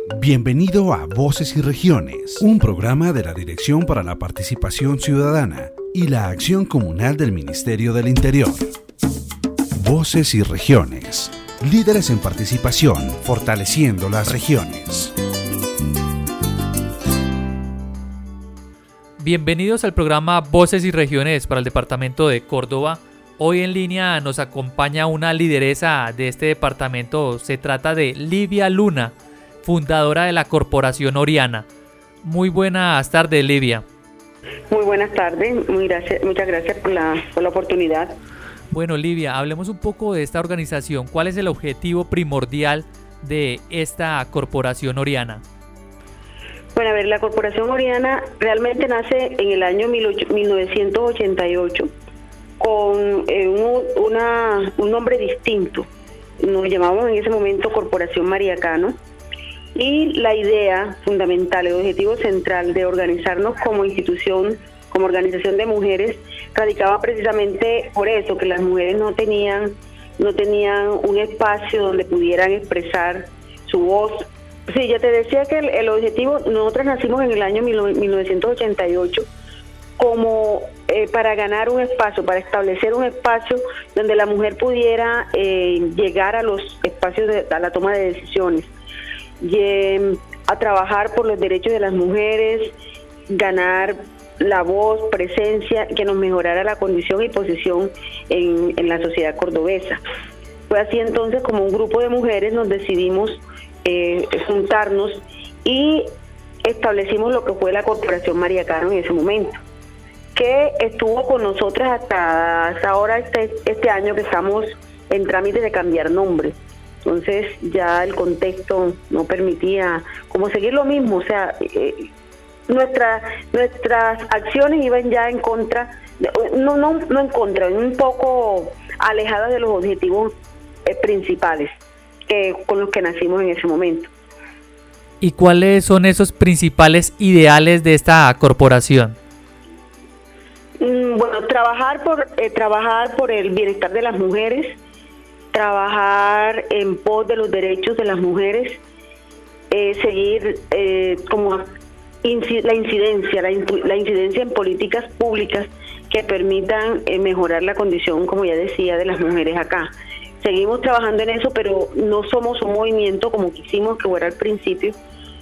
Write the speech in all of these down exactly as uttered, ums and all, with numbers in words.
Bienvenido a Voces y Regiones, un programa de la Dirección para la Participación Ciudadana y la Acción Comunal del Ministerio del Interior. Voces y Regiones, líderes en participación, fortaleciendo las regiones. Bienvenidos al programa Voces y Regiones para el departamento de Córdoba. Hoy en línea nos acompaña una lideresa de este departamento. Se trata de Livia Luna, fundadora de la Corporación Oriana. Muy buenas tardes, Livia. Muy buenas tardes, muy gracias, muchas gracias por la, por la oportunidad. Bueno, Livia, hablemos un poco de esta organización. ¿Cuál es el objetivo primordial de esta Corporación Oriana? Bueno, a ver, la Corporación Oriana realmente nace en el año mil novecientos ochenta y ocho con eh, un, una, un nombre distinto. Nos llamábamos en ese momento Corporación María Cano. Y la idea fundamental, el objetivo central de organizarnos como institución, como organización de mujeres, radicaba precisamente por eso, que las mujeres no tenían, no tenían un espacio donde pudieran expresar su voz. Sí, ya te decía que el, el objetivo, nosotros nacimos en el año mil novecientos ochenta y ocho como eh, para ganar un espacio, para establecer un espacio donde la mujer pudiera eh, llegar a los espacios, de, a la toma de decisiones, y, eh, a trabajar por los derechos de las mujeres, ganar la voz, presencia, que nos mejorara la condición y posición en, en la sociedad cordobesa. Fue así entonces como un grupo de mujeres nos decidimos eh, juntarnos y establecimos lo que fue la Corporación María Cano en ese momento, que estuvo con nosotras hasta, hasta ahora, este, este año que estamos en trámite de cambiar nombre. Entonces ya el contexto no permitía como seguir lo mismo, o sea, eh, nuestra, nuestras acciones iban ya en contra, no no no en contra, un poco alejadas de los objetivos eh, principales eh, con los que nacimos en ese momento. ¿Y cuáles son esos principales ideales de esta corporación? Mm, bueno, trabajar por eh, trabajar por el bienestar de las mujeres, trabajar en pos de los derechos de las mujeres, eh, seguir eh, como inci- la incidencia, la, in- la incidencia en políticas públicas que permitan eh, mejorar la condición, como ya decía, de las mujeres acá. Seguimos trabajando en eso, pero no somos un movimiento como quisimos que fuera al principio,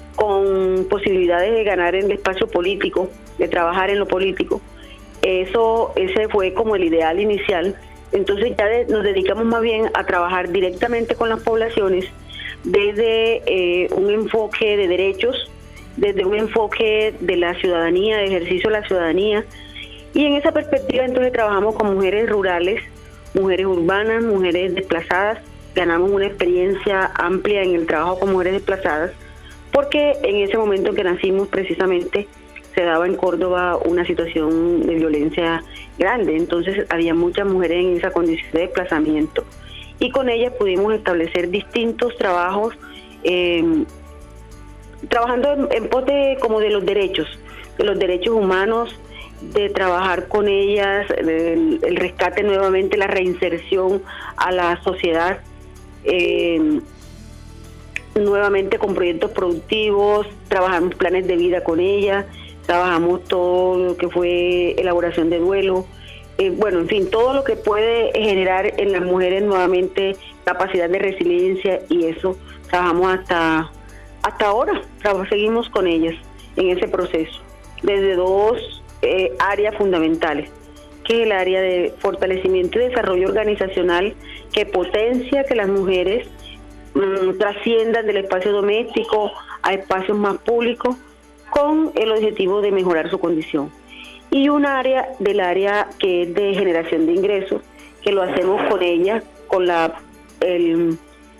con posibilidades de ganar en el espacio político, de trabajar en lo político. Eso, ese fue como el ideal inicial. Entonces ya de, nos dedicamos más bien a trabajar directamente con las poblaciones desde eh, un enfoque de derechos, desde un enfoque de la ciudadanía, de ejercicio de la ciudadanía. Y en esa perspectiva entonces trabajamos con mujeres rurales, mujeres urbanas, mujeres desplazadas. Ganamos una experiencia amplia en el trabajo con mujeres desplazadas, porque en ese momento en que nacimos precisamente se daba en Córdoba una situación de violencia grande, entonces había muchas mujeres en esa condición de desplazamiento y con ellas pudimos establecer distintos trabajos, eh, trabajando en, en pos de, como de los derechos, de los derechos humanos, de trabajar con ellas, el, el rescate nuevamente, la reinserción a la sociedad, eh, nuevamente con proyectos productivos, trabajamos planes de vida con ellas, trabajamos todo lo que fue elaboración de duelo, eh, bueno, en fin, todo lo que puede generar en las mujeres nuevamente capacidad de resiliencia, y eso trabajamos hasta hasta ahora, seguimos con ellas en ese proceso, desde dos eh, áreas fundamentales, que es el área de fortalecimiento y desarrollo organizacional, que potencia que las mujeres mmm, trasciendan del espacio doméstico a espacios más públicos, con el objetivo de mejorar su condición. Y un área del área que es de generación de ingresos, que lo hacemos con ella, con la el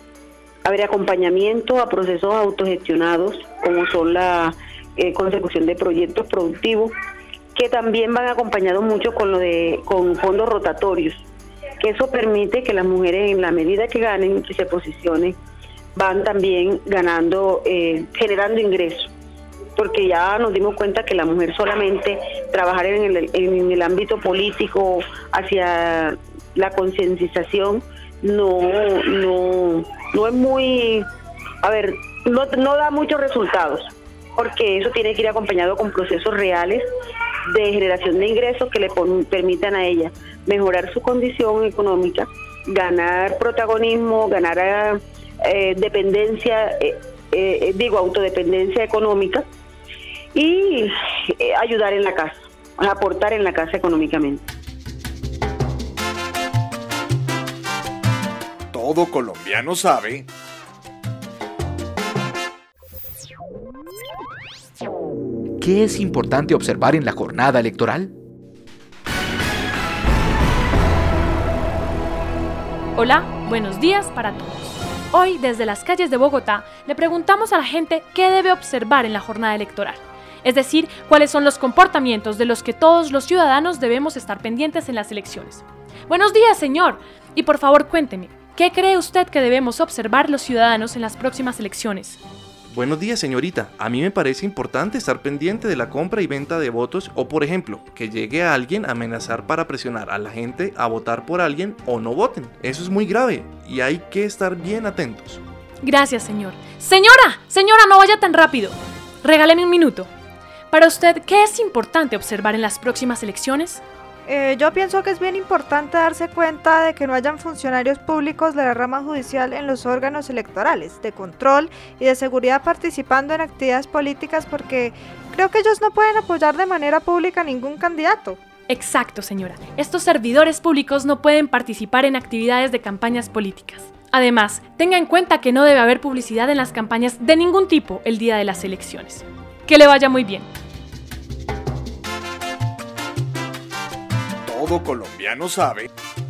a ver, acompañamiento a procesos autogestionados, como son la eh, consecución de proyectos productivos, que también van acompañados mucho con lo de con fondos rotatorios, que eso permite que las mujeres, en la medida que ganen, que se posicionen, van también ganando, eh, generando ingresos. Porque ya nos dimos cuenta que la mujer solamente trabajar en el, en el ámbito político hacia la concientización no no no es muy a ver, no, no da muchos resultados, porque eso tiene que ir acompañado con procesos reales de generación de ingresos que le pon, permitan a ella mejorar su condición económica, ganar protagonismo, ganar eh, dependencia, eh, eh, digo, autodependencia económica y eh, ayudar en la casa, aportar en la casa económicamente. Todo colombiano sabe. ¿Qué es importante observar en la jornada electoral? Hola, buenos días para todos. Hoy, desde las calles de Bogotá, le preguntamos a la gente qué debe observar en la jornada electoral. Es decir, cuáles son los comportamientos de los que todos los ciudadanos debemos estar pendientes en las elecciones. Buenos días, señor. Y por favor, cuénteme, ¿qué cree usted que debemos observar los ciudadanos en las próximas elecciones? Buenos días, señorita. A mí me parece importante estar pendiente de la compra y venta de votos o, por ejemplo, que llegue a alguien a amenazar para presionar a la gente a votar por alguien o no voten. Eso es muy grave y hay que estar bien atentos. Gracias, señor. Señora, señora, no vaya tan rápido. Regáleme un minuto. Para usted, ¿qué es importante observar en las próximas elecciones? Eh, yo pienso que es bien importante darse cuenta de que no hayan funcionarios públicos de la rama judicial en los órganos electorales, de control y de seguridad participando en actividades políticas porque creo que ellos no pueden apoyar de manera pública a ningún candidato. Exacto, señora. Estos servidores públicos no pueden participar en actividades de campañas políticas. Además, tenga en cuenta que no debe haber publicidad en las campañas de ningún tipo el día de las elecciones. Que le vaya muy bien. Todo colombiano sabe.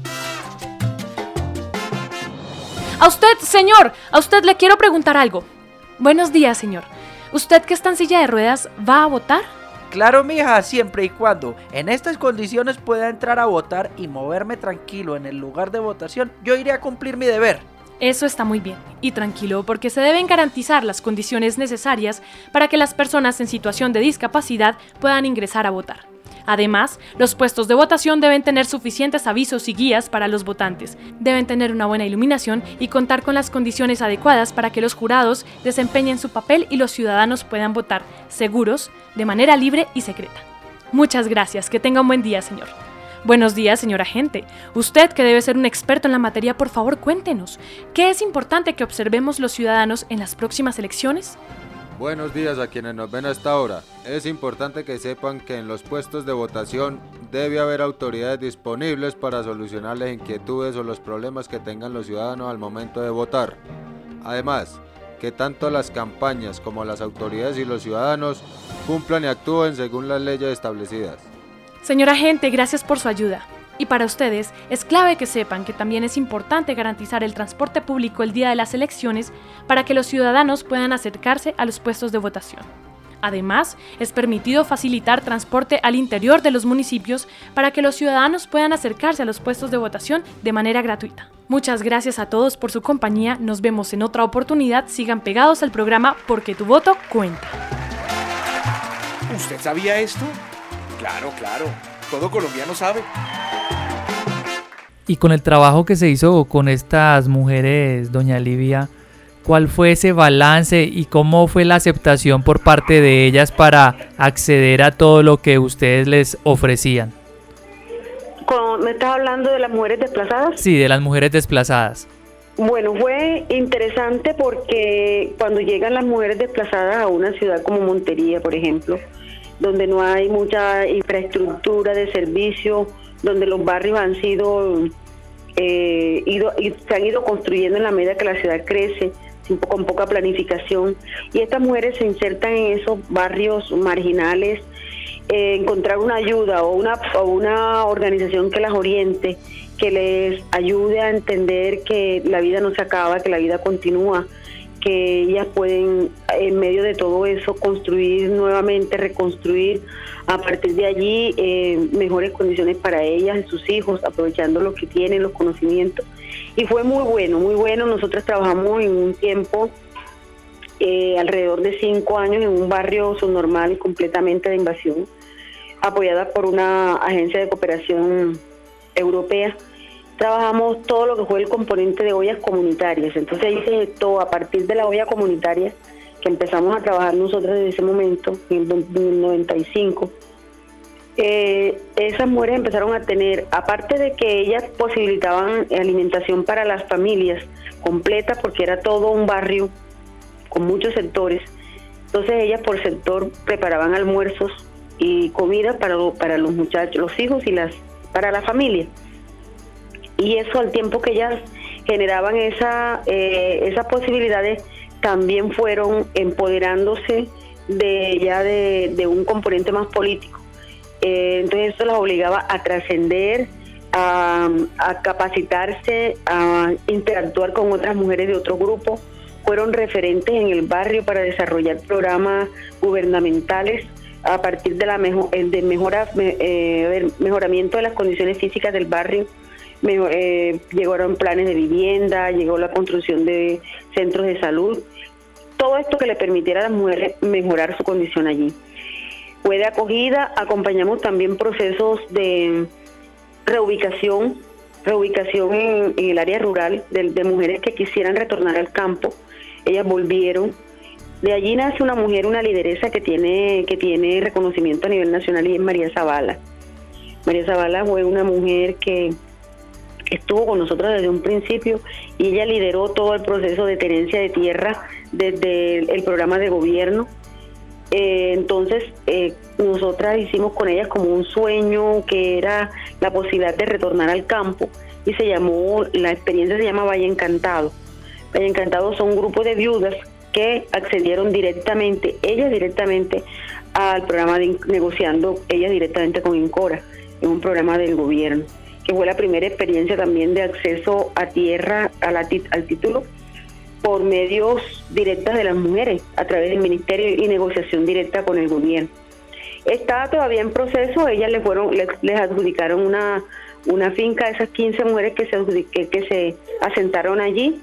A usted, señor, a usted le quiero preguntar algo. Buenos días, señor. ¿Usted que está en silla de ruedas va a votar? Claro, mija, siempre y cuando en estas condiciones pueda entrar a votar y moverme tranquilo en el lugar de votación, yo iré a cumplir mi deber. Eso está muy bien y tranquilo porque se deben garantizar las condiciones necesarias para que las personas en situación de discapacidad puedan ingresar a votar. Además, los puestos de votación deben tener suficientes avisos y guías para los votantes, deben tener una buena iluminación y contar con las condiciones adecuadas para que los jurados desempeñen su papel y los ciudadanos puedan votar seguros, de manera libre y secreta. Muchas gracias, que tenga un buen día, señor. Buenos días, señor agente. Usted, que debe ser un experto en la materia, por favor, cuéntenos, ¿qué es importante que observemos los ciudadanos en las próximas elecciones? Buenos días a quienes nos ven a esta hora. Es importante que sepan que en los puestos de votación debe haber autoridades disponibles para solucionar las inquietudes o los problemas que tengan los ciudadanos al momento de votar. Además, que tanto las campañas como las autoridades y los ciudadanos cumplan y actúen según las leyes establecidas. Señor agente, gracias por su ayuda. Y para ustedes, es clave que sepan que también es importante garantizar el transporte público el día de las elecciones para que los ciudadanos puedan acercarse a los puestos de votación. Además, es permitido facilitar transporte al interior de los municipios para que los ciudadanos puedan acercarse a los puestos de votación de manera gratuita. Muchas gracias a todos por su compañía. Nos vemos en otra oportunidad. Sigan pegados al programa Porque tu voto cuenta. ¿Usted sabía esto? Claro, claro. Todo colombiano sabe. Y con el trabajo que se hizo con estas mujeres, doña Livia, ¿cuál fue ese balance y cómo fue la aceptación por parte de ellas para acceder a todo lo que ustedes les ofrecían? ¿Me estás hablando de las mujeres desplazadas? Sí, de las mujeres desplazadas. Bueno, fue interesante porque cuando llegan las mujeres desplazadas a una ciudad como Montería, por ejemplo, donde no hay mucha infraestructura de servicio, donde los barrios han sido, eh, ido, y se han ido construyendo en la medida que la ciudad crece, sin, con poca planificación, y estas mujeres se insertan en esos barrios marginales, eh, encontrar una ayuda o una, o una organización que las oriente, que les ayude a entender que la vida no se acaba, que la vida continúa, que ellas pueden, en medio de todo eso, construir nuevamente, reconstruir a partir de allí eh, mejores condiciones para ellas y sus hijos, aprovechando lo que tienen, los conocimientos. Y fue muy bueno, muy bueno. Nosotros trabajamos en un tiempo, eh, alrededor de cinco años, en un barrio subnormal y completamente de invasión, apoyada por una agencia de cooperación europea. trabajamos todo lo que fue el componente de ollas comunitarias. Entonces ahí se gestó a partir de la olla comunitaria, que empezamos a trabajar nosotros desde ese momento, en el noventa y cinco, eh, esas mujeres empezaron a tener, aparte de que ellas posibilitaban alimentación para las familias completa, porque era todo un barrio con muchos sectores, entonces ellas por sector preparaban almuerzos y comida para, para los muchachos, los hijos y las para la familia. Y eso, al tiempo que ellas generaban esa eh, esas posibilidades, también fueron empoderándose de ya de, de un componente más político. Eh, entonces eso las obligaba a trascender, a, a capacitarse, a interactuar con otras mujeres de otro grupo. Fueron referentes en el barrio para desarrollar programas gubernamentales a partir de la mejor, de mejora, eh, mejoramiento de las condiciones físicas del barrio. Mejor, eh, llegaron planes de vivienda, llegó la construcción de centros de salud, todo esto que le permitiera a las mujeres mejorar su condición allí. Fue de acogida, acompañamos también procesos de reubicación, reubicación en, en el área rural de, de mujeres que quisieran retornar al campo. Ellas volvieron. De allí nace una mujer, una lideresa que tiene, que tiene reconocimiento a nivel nacional, y es María Zavala. María Zavala fue una mujer que estuvo con nosotros desde un principio y ella lideró todo el proceso de tenencia de tierra desde el, el programa de gobierno. Eh, entonces, eh, nosotras hicimos con ellas como un sueño que era la posibilidad de retornar al campo, y se llamó, la experiencia se llama Valle Encantado. Valle Encantado son un grupo de viudas que accedieron directamente, ellas directamente, al programa de negociando, ellas directamente con INCORA, en un programa del gobierno, que fue la primera experiencia también de acceso a tierra, a la, al título, por medios directas de las mujeres, a través del ministerio, y negociación directa con el gobierno. Está todavía en proceso, ellas le fueron, les, les adjudicaron una, una finca a esas quince mujeres que se, que, que se asentaron allí,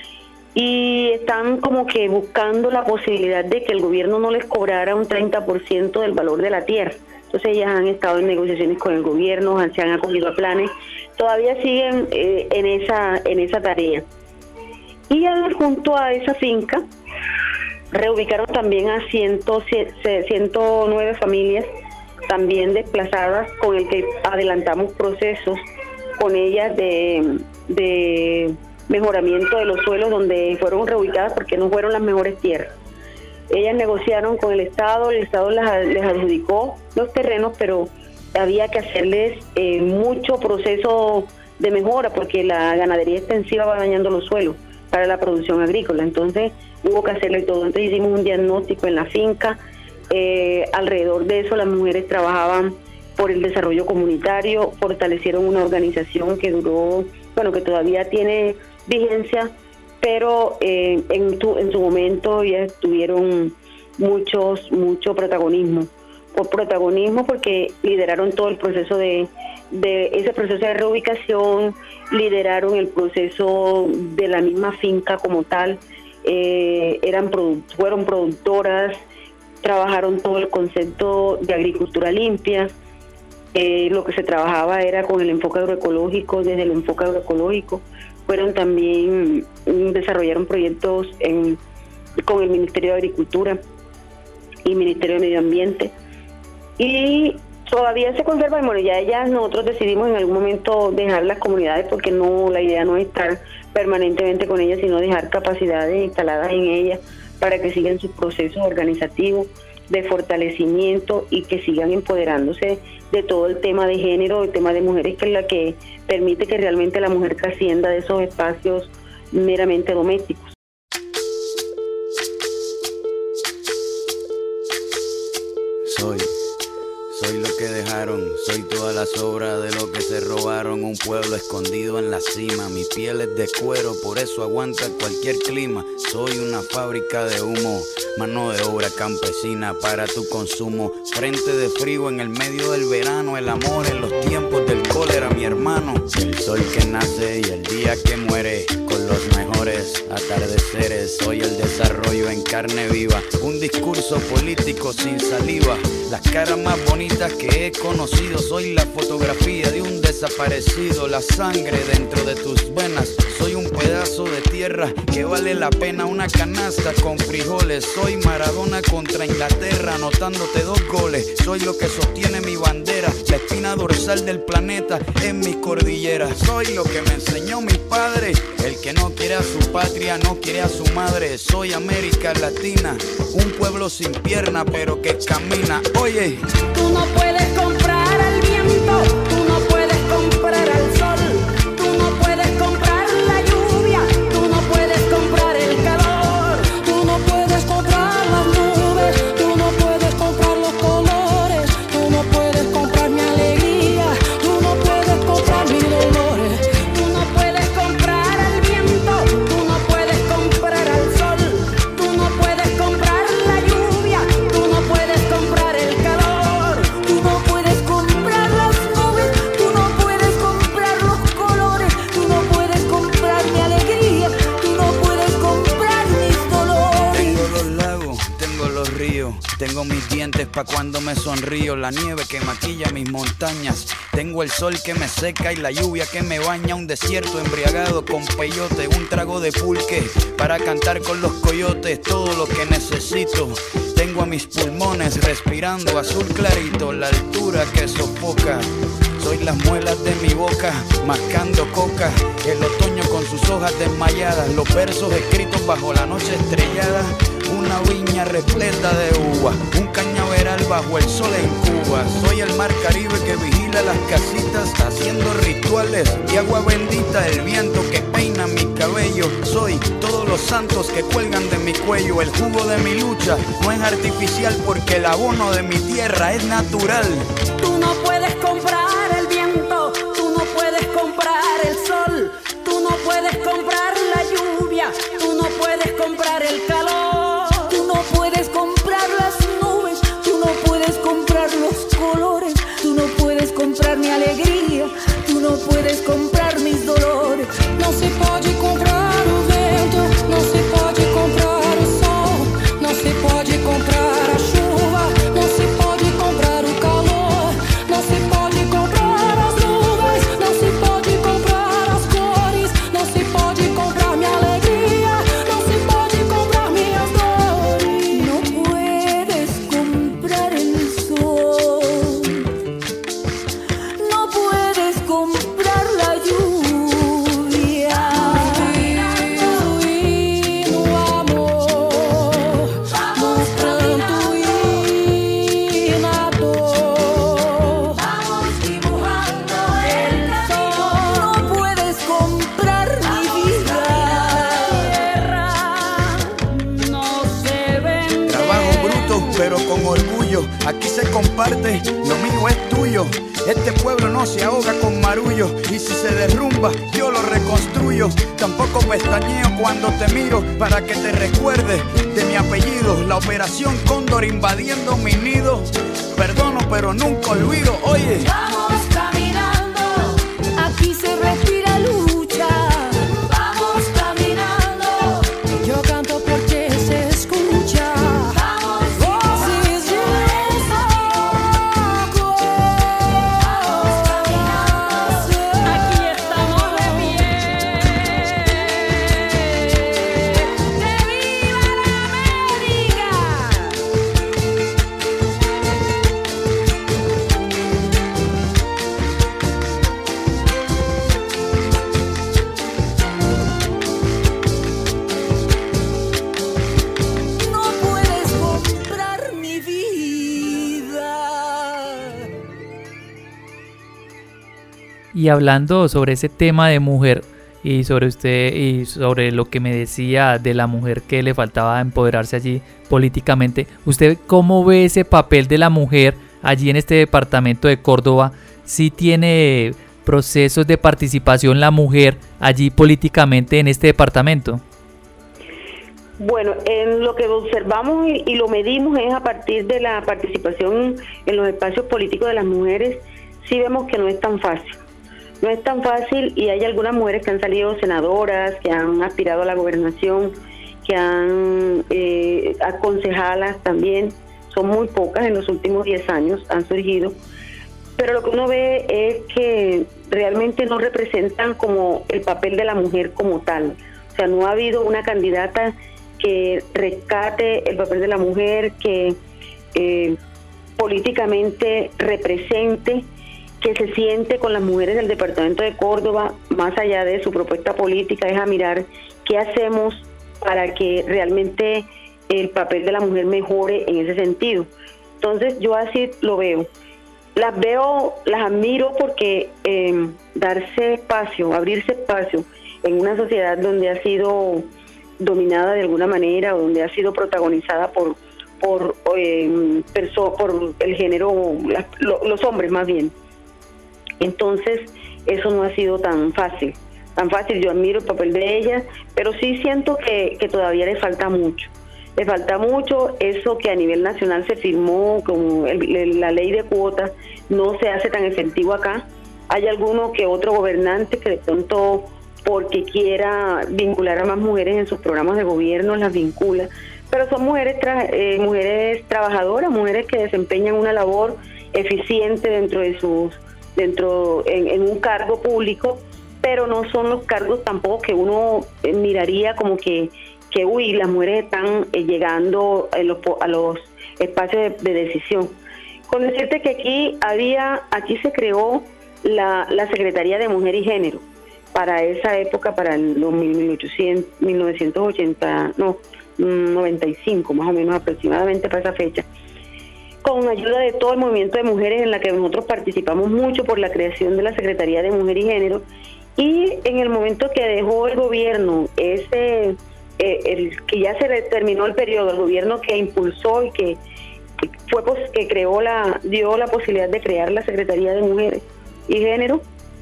y están como que buscando la posibilidad de que el gobierno no les cobrara un treinta por ciento del valor de la tierra. Entonces ellas han estado en negociaciones con el gobierno, se han acogido a planes, todavía siguen eh, en esa en esa tarea. Y junto a esa finca reubicaron también a ciento nueve familias también desplazadas, con el que adelantamos procesos con ellas de, de mejoramiento de los suelos donde fueron reubicadas porque no fueron las mejores tierras. Ellas negociaron con el Estado, el Estado les, les adjudicó los terrenos, pero había que hacerles eh, mucho proceso de mejora porque la ganadería extensiva va dañando los suelos para la producción agrícola. Entonces hubo que hacerle todo. Entonces hicimos un diagnóstico en la finca. Eh, alrededor de eso las mujeres trabajaban por el desarrollo comunitario, fortalecieron una organización que duró, bueno, que todavía tiene vigencia, pero eh, en, tu, en su momento ya tuvieron muchos, mucho protagonismo. Por protagonismo porque lideraron todo el proceso de, de ese proceso de reubicación, lideraron el proceso de la misma finca como tal, eh, eran produ- fueron productoras, trabajaron todo el concepto de agricultura limpia. Eh, lo que se trabajaba era con el enfoque agroecológico, desde el enfoque agroecológico. Fueron también, desarrollaron proyectos en, con el Ministerio de Agricultura y Ministerio de Medio Ambiente. Y todavía se conserva, y bueno, ya ellas, nosotros decidimos en algún momento dejar las comunidades porque no, la idea no es estar permanentemente con ellas, sino dejar capacidades instaladas en ellas para que sigan sus procesos organizativos de fortalecimiento y que sigan empoderándose de todo el tema de género, el tema de mujeres, que es la que permite que realmente la mujer trascienda de esos espacios meramente domésticos. Soy, soy lo que dejaron, soy toda la sobra de lo que se robaron, un pueblo escondido en la cima, mi piel es de cuero, por eso aguanta cualquier clima, soy una fábrica de humo, mano de obra campesina para tu consumo, frente de frío en el medio del verano, el amor en los tiempos del cólera, mi hermano, el sol que nace y el día que muere, con los mejores atardeceres, soy el desarrollo en carne viva, un discurso político sin saliva, las caras más bonitas que he conocido. Soy la fotografía de un desaparecido, la sangre dentro de tus venas. Soy un pedazo de tierra que vale la pena una canasta con frijoles. Soy Maradona contra Inglaterra, anotándote dos goles. Soy lo que sostiene mi bandera, la espina dorsal del planeta en mis cordilleras. Soy lo que me enseñó mi padre, el que no quiere a su patria, no quiere a su madre. Soy América Latina, un pueblo sin pierna pero que camina. Oye, tú no puedes comprar al viento, tú no puedes comprar al sol, tú no puedes comprar la lluvia, tú no puedes comprar el calor, tú no puedes comprar las nubes, tú no puedes comprar los colores, tú no puedes comprar mi alegría, tú no puedes comprar mis dolores, tú no puedes comprar al viento, tú no puedes comprar al sol, tú no puedes comprar la lluvia, tú no puedes comprar el calor, tú no puedes comprar las nubes, tú no puedes comprar los colores, tú no puedes comprar mi alegría, tú no puedes comprar mis dolores. tengo los lagos, tengo los ríos, tengo mis dientes pa' cuando me sonrío, la nieve que maquilla mis montañas, tengo el sol que me seca y la lluvia que me baña, un desierto embriagado con peyote, un trago de pulque para cantar con los coyotes, todo lo que necesito. Tengo a mis pulmones respirando azul clarito, la altura que sofoca. Soy las muelas de mi boca, mascando coca, el otoño con sus hojas desmayadas, los versos escritos bajo la noche estrellada, una viña repleta de uvas, un cañaveral bajo el sol en Cuba. Soy el mar Caribe que vigila las casitas, haciendo rituales de agua bendita, el viento que peina mi cabello. Soy todos los santos que cuelgan de mi cuello, el jugo de mi lucha no es artificial porque el abono de mi tierra es natural. Tú no puedes comprar el viento, tú no puedes comprar el sol, tú no puedes comprar la lluvia, tú no puedes comprar el calor, tú no puedes comprar las nubes, tú no puedes comprar los colores, tú no puedes comprar mi alegría, tú no puedes comprar mis dolores. Não se pode comprar o vento, não se pode comprar o sol, não se pode comprar a chuva, não se pode comprar o calor, não se pode comprar as nuvens, não se pode comprar as cores, não se pode comprar minha alegria, não se pode comprar minhas dores. Não puedes comprar el sol, no puedes comprar la lluvia. Y no amor, vamos pronto y nado, vamos dibujando el sol. No puedes comprar mi vida, no se vende. Trabajo bruto pero con orgullo, aquí se comparte, lo mío es tuyo. Este pueblo no se ahoga con marullo, y si se derrumba yo lo reconstruyo. Tampoco pestañeo cuando te miro para que te recuerdes de mi apellido. La operación Cóndor invadiendo mi nido, perdono pero nunca olvido. Oye, Vamos caminando, aquí se respira lucha. Vamos caminando, yo canto porque se escucha. Vamos, voces de desahogo. Vamos caminando, aquí estamos de pie. ¡Que viva la América! No puedes comprar mi vida. Y hablando sobre ese tema de mujer y sobre usted y sobre lo que me decía de la mujer que le faltaba empoderarse allí políticamente, ¿usted cómo ve ese papel de la mujer allí en este departamento de Córdoba? ¿Sí tiene procesos de participación la mujer allí políticamente en este departamento? Bueno, en lo que observamos y, y lo medimos es a partir de la participación en los espacios políticos de las mujeres. Sí vemos que no es tan fácil. No es tan fácil y hay algunas mujeres que han salido senadoras, que han aspirado a la gobernación, que han eh, aconsejadas también. son muy pocas, en los últimos diez años han surgido, pero lo que uno ve es que realmente no representan como el papel de la mujer como tal. O sea, no ha habido una candidata que rescate el papel de la mujer, que eh, políticamente represente, que se siente con las mujeres del departamento de Córdoba, más allá de su propuesta política, es a mirar qué hacemos para que realmente el papel de la mujer mejore en ese sentido. Entonces yo así lo veo. Las veo, las admiro porque eh, darse espacio, abrirse espacio en una sociedad donde ha sido dominada de alguna manera o donde ha sido protagonizada por por eh, perso- por el género, la, lo, los hombres más bien. Entonces eso no ha sido tan fácil, tan fácil. Yo admiro el papel de ellas, pero sí siento que, que todavía le falta mucho. Le falta mucho eso que a nivel nacional se firmó como el, el, la ley de cuotas, no se hace tan efectivo acá. Hay alguno que otro gobernante que de pronto, porque quiera vincular a más mujeres en sus programas de gobierno, las vincula, pero son mujeres tra- eh, mujeres trabajadoras, mujeres que desempeñan una labor eficiente dentro de sus dentro en, en un cargo público, pero no son los cargos tampoco que uno eh, miraría como que que uy, las mujeres están eh, llegando a los, a los espacios de, de decisión. Con decirte que aquí había, aquí se creó la, la Secretaría de Mujer y Género para esa época, para los mil ochocientos, mil novecientos ochenta, no, noventa y cinco más o menos aproximadamente para esa fecha, con ayuda de todo el movimiento de mujeres en la que nosotros participamos mucho por la creación de la Secretaría de Mujer y Género. Y en el momento que dejó el gobierno ese Eh, el que ya se terminó el periodo, el gobierno que impulsó y que, que fue pues, que creó la dio la posibilidad de crear la Secretaría de Mujeres y Género,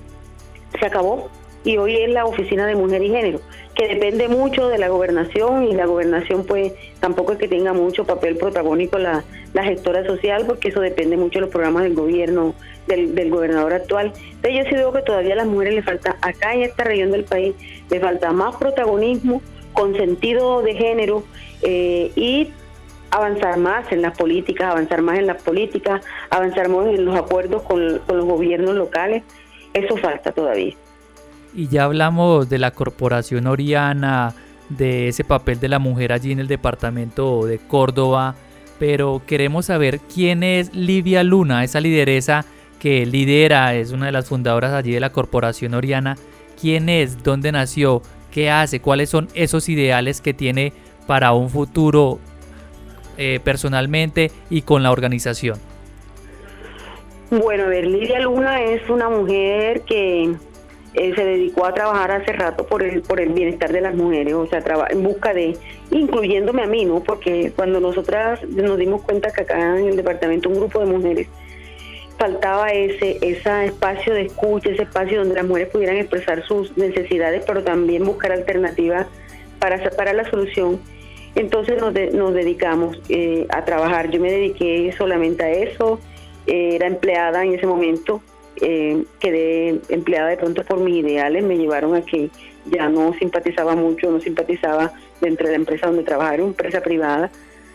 se acabó y hoy es la Oficina de Mujer y Género, que depende mucho de la gobernación, y la gobernación pues tampoco es que tenga mucho papel protagónico la, la gestora social, porque eso depende mucho de los programas del gobierno, del, del gobernador actual. Entonces yo sí veo que todavía a las mujeres les falta, acá en esta región del país, les falta más protagonismo con sentido de género eh, y avanzar más en las políticas, avanzar más en las políticas, avanzar más en los acuerdos con, con los gobiernos locales. Eso falta todavía. Y ya hablamos de la Corporación Oriana, de ese papel de la mujer allí en el departamento de Córdoba, pero queremos saber quién es Livia Luna, esa lideresa que lidera, es una de las fundadoras allí de la Corporación Oriana. ¿Quién es? ¿Dónde nació? ¿Qué hace? ¿Cuáles son esos ideales que tiene para un futuro eh, personalmente y con la organización? Bueno, a ver, Livia Luna es una mujer que eh, se dedicó a trabajar hace rato por el por el bienestar de las mujeres, o sea, traba, en busca de, incluyéndome a mí, ¿no? Porque cuando nosotras nos dimos cuenta que acá en el departamento un grupo de mujeres faltaba ese ese espacio de escucha, ese espacio donde las mujeres pudieran expresar sus necesidades, pero también buscar alternativas para, para la solución. Entonces nos, de, nos dedicamos eh, a trabajar. Yo me dediqué solamente a eso, eh, era empleada en ese momento, eh, quedé empleada de pronto por mis ideales, me llevaron a que ya no simpatizaba mucho, no simpatizaba dentro de la empresa donde trabajaba, era una empresa privada,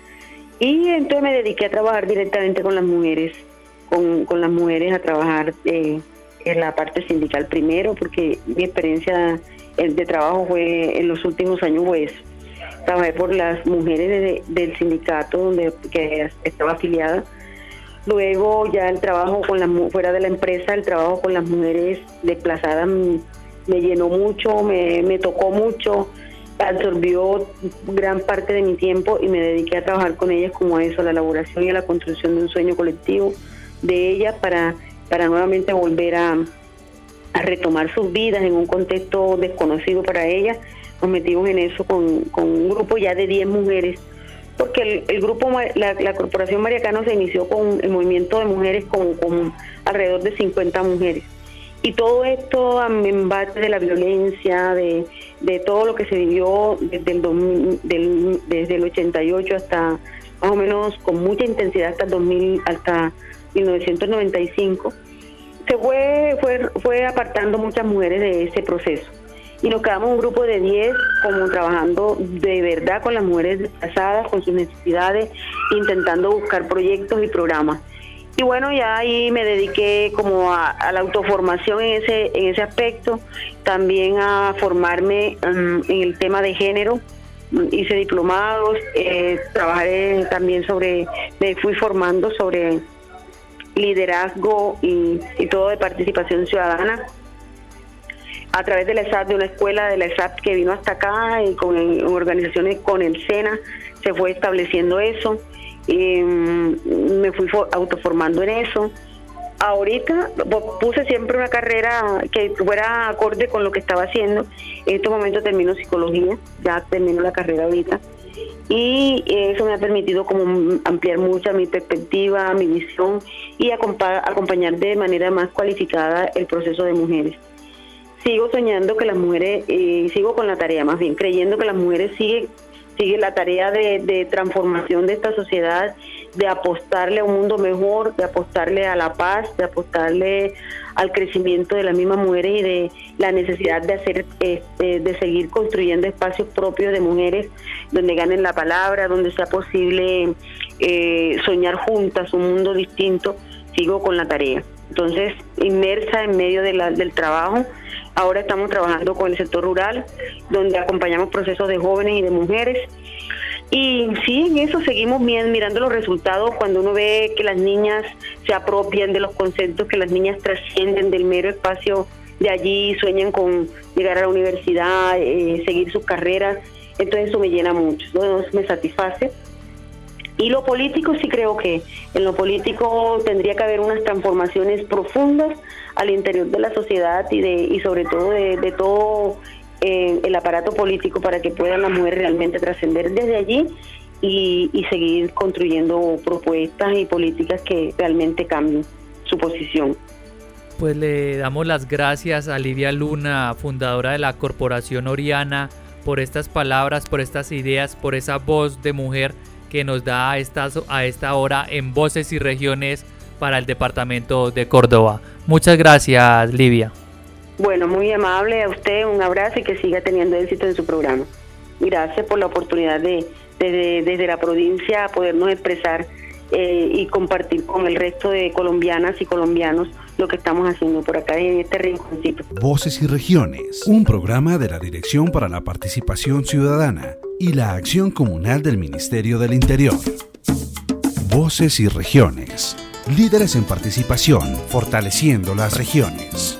y entonces me dediqué a trabajar directamente con las mujeres, Con, con las mujeres a trabajar eh, en la parte sindical primero, porque mi experiencia de trabajo fue en los últimos años fue eso. Trabajé por las mujeres de, del sindicato donde que estaba afiliada. Luego ya el trabajo con las fuera de la empresa, el trabajo con las mujeres desplazadas me, me llenó mucho, me, me tocó mucho, absorbió gran parte de mi tiempo y me dediqué a trabajar con ellas como a eso, a la elaboración y a la construcción de un sueño colectivo de ellas para, para nuevamente volver a, a retomar sus vidas en un contexto desconocido para ellas. Nos metimos en eso con, con un grupo ya de diez mujeres, porque el, el grupo, la, la Corporación Mariacano se inició con el movimiento de mujeres con, con alrededor de cincuenta mujeres. Y todo esto en base de la violencia, de, de todo lo que se vivió desde el, dos mil, del, desde el ochenta y ocho hasta más o menos con mucha intensidad hasta el dos mil, hasta mil novecientos noventa y cinco, se fue, fue, fue apartando muchas mujeres de ese proceso. y nos quedamos un grupo de diez como trabajando de verdad con las mujeres desplazadas, con sus necesidades, intentando buscar proyectos y programas. Y bueno, ya ahí me dediqué como a, a la autoformación en ese en ese aspecto, también a formarme um, en el tema de género. Hice diplomados, eh, trabajé también sobre, me fui formando sobre liderazgo y, y todo de participación ciudadana a través de la E S A P, de una escuela de la E S A P que vino hasta acá, y con en organizaciones con el SENA se fue estableciendo eso. Y me fui autoformando en eso. Ahorita puse siempre una carrera que fuera acorde con lo que estaba haciendo. En este momento termino psicología, ya termino la carrera ahorita, y eso me ha permitido como ampliar mucho mi perspectiva, mi visión, y acompañar de manera más cualificada el proceso de mujeres. Sigo soñando que las mujeres, eh, sigo con la tarea más bien, creyendo que las mujeres siguen sigue la tarea de, de transformación de esta sociedad, de apostarle a un mundo mejor, de apostarle a la paz, de apostarle al crecimiento de las mismas mujeres y de la necesidad de hacer, este, de seguir construyendo espacios propios de mujeres donde ganen la palabra, donde sea posible eh, soñar juntas un mundo distinto. Sigo con la tarea. Entonces, inmersa en medio de la, del trabajo. Ahora estamos trabajando con el sector rural, donde acompañamos procesos de jóvenes y de mujeres. Y sí, en eso seguimos mirando los resultados cuando uno ve que las niñas se apropian de los conceptos, que las niñas trascienden del mero espacio de allí, sueñan con llegar a la universidad, eh, seguir sus carreras. Entonces eso me llena mucho, ¿no? Eso me satisface. Y lo político, sí creo que en lo político tendría que haber unas transformaciones profundas al interior de la sociedad y de y sobre todo de, de todo eh, el aparato político, para que puedan las mujeres realmente trascender desde allí y, y seguir construyendo propuestas y políticas que realmente cambien su posición. Pues le damos las gracias a Livia Luna, fundadora de la Corporación Oriana, por estas palabras, por estas ideas, por esa voz de mujer que nos da a esta, a esta hora en Voces y Regiones para el departamento de Córdoba. Muchas gracias, Livia. Bueno, muy amable a usted, un abrazo y que siga teniendo éxito en su programa. Gracias por la oportunidad de, de, de desde la provincia podernos expresar eh, y compartir con el resto de colombianas y colombianos lo que estamos haciendo por acá en este rinconcito. Voces y Regiones, un programa de la Dirección para la Participación Ciudadana y la Acción Comunal del Ministerio del Interior. Voces y Regiones, líderes en participación, fortaleciendo las regiones.